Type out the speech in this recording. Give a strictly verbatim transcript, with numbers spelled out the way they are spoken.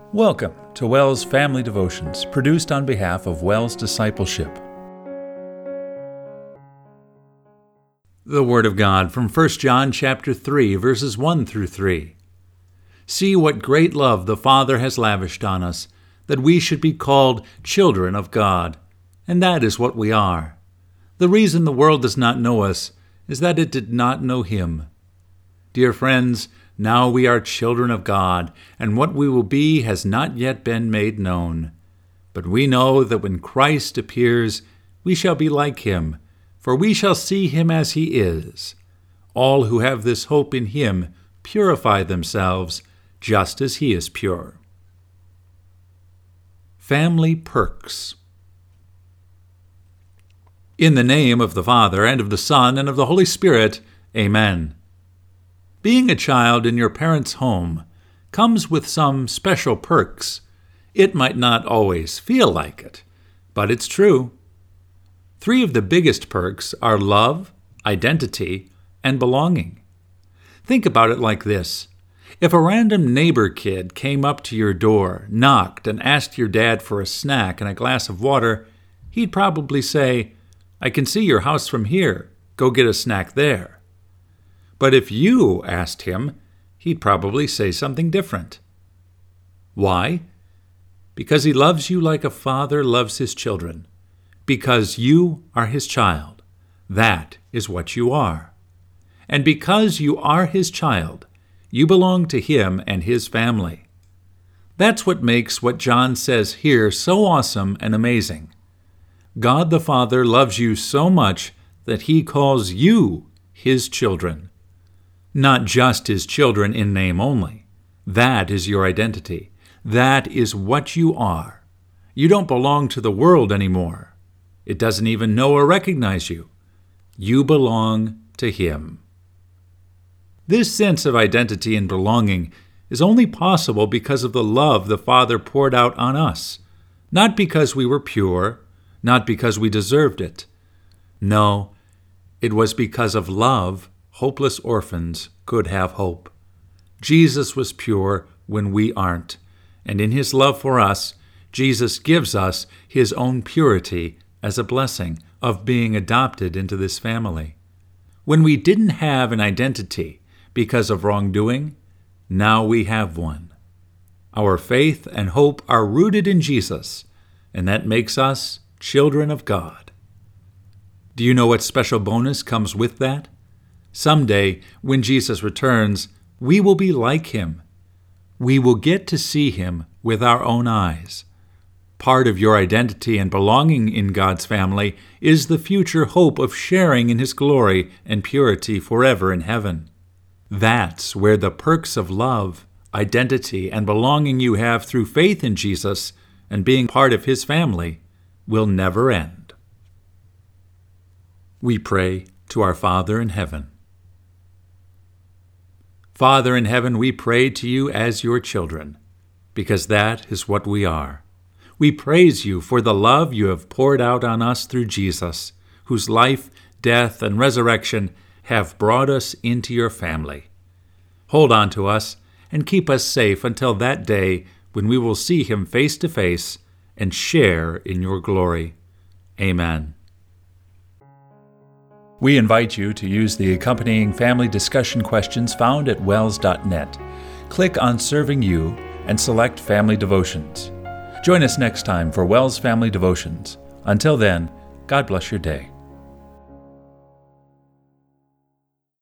Welcome to WELS Family Devotions, produced on behalf of WELS Discipleship. The Word of God from First John chapter three, verses one through three. See what great love the Father has lavished on us, that we should be called children of God. And that is what we are. The reason the world does not know us is that it did not know Him. Dear friends, now we are children of God, and what we will be has not yet been made known. But we know that when Christ appears, we shall be like Him, for we shall see Him as He is. All who have this hope in Him purify themselves, just as He is pure. Family Perks. In the name of the Father, and of the Son, and of the Holy Spirit, Amen. Being a child in your parents' home comes with some special perks. It might not always feel like it, but it's true. Three of the biggest perks are love, identity, and belonging. Think about it like this. If a random neighbor kid came up to your door, knocked, and asked your dad for a snack and a glass of water, he'd probably say, "I can see your house from here. Go get a snack there." But if you asked him, he'd probably say something different. Why? Because he loves you like a father loves his children. Because you are his child. That is what you are. And because you are his child, you belong to him and his family. That's what makes what John says here so awesome and amazing. God the Father loves you so much that he calls you his children. Not just his children in name only. That is your identity. That is what you are. You don't belong to the world anymore. It doesn't even know or recognize you. You belong to him. This sense of identity and belonging is only possible because of the love the Father poured out on us, not because we were pure, not because we deserved it. No, it was because of love hopeless orphans could have hope. Jesus was pure when we aren't, and in his love for us, Jesus gives us his own purity as a blessing of being adopted into this family. When we didn't have an identity because of wrongdoing, now we have one. Our faith and hope are rooted in Jesus, and that makes us children of God. Do you know what special bonus comes with that? Someday, when Jesus returns, we will be like him. We will get to see him with our own eyes. Part of your identity and belonging in God's family is the future hope of sharing in his glory and purity forever in heaven. That's where the perks of love, identity, and belonging you have through faith in Jesus and being part of his family will never end. We pray to our Father in heaven. Father in heaven, we pray to you as your children, because that is what we are. We praise you for the love you have poured out on us through Jesus, whose life, death, and resurrection have brought us into your family. Hold on to us and keep us safe until that day when we will see him face to face and share in your glory. Amen. We invite you to use the accompanying family discussion questions found at wels dot net. Click on Serving You and select Family Devotions. Join us next time for WELS Family Devotions. Until then, God bless your day.